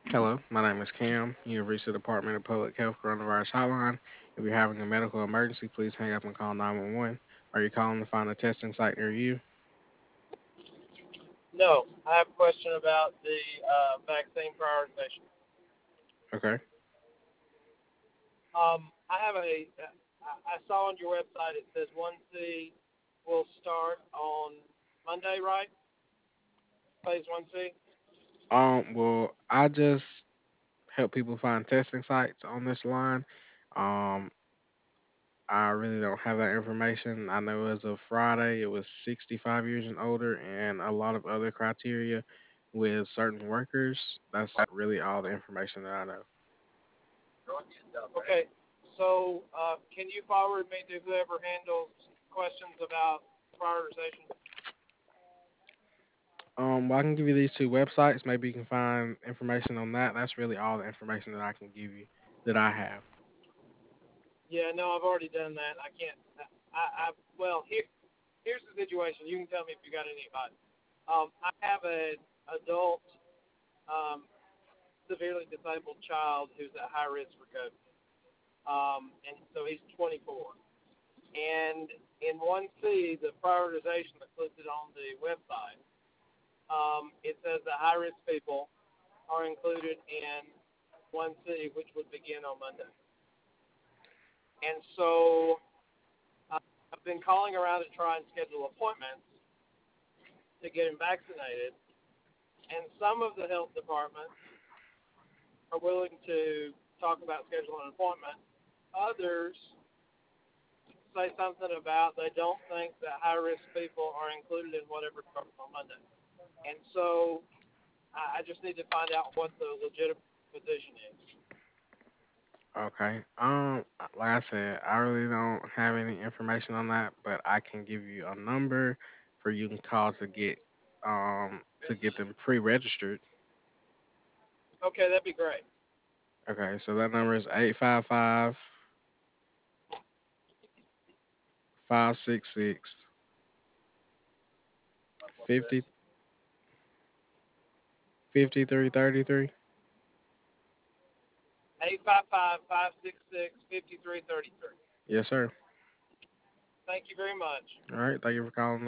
Hello, my name is Cam. You have reached the Department of Public Health Coronavirus Hotline. If you're having a medical emergency, please hang up and call 911. Are you calling to find a testing site near you? No, I have a question about the vaccine prioritization. Okay. I saw on your website it says 1C will start on Monday, right? Phase 1C. Well, I just help people find testing sites on this line. Um, I really don't have that information. I know as of Friday, it was 65 years and older and a lot of other criteria with certain workers. That's really all the information that I know. Okay, so can you forward me to whoever handles questions about prioritization? Well, I can give you these two websites. Maybe you can find information on that. That's really all the information that I can give you that I have. Yeah, no, I've already done that. I can't. Well, here's the situation. You can tell me if you got any advice. I have an adult um, severely disabled child who's at high risk for COVID. And so he's 24. And in 1C, the prioritization that's listed on the website, it says that high risk people are included in 1C, which would begin on Monday. And so I've been calling around to try and schedule appointments to get him vaccinated. And some of the health departments are willing to talk about scheduling an appointment. Others say something about they don't think that high risk people are included in whatever starts on Monday. And so I just need to find out what the legitimate position is. Okay. Like I said, I really don't have any information on that, but I can give you a number for you can call to get them pre-registered. Okay, that'd be great. Okay, so that number is 855-566 50 5333. 855-566-5333. Yes, sir. Thank you very much. All right. Thank you for calling.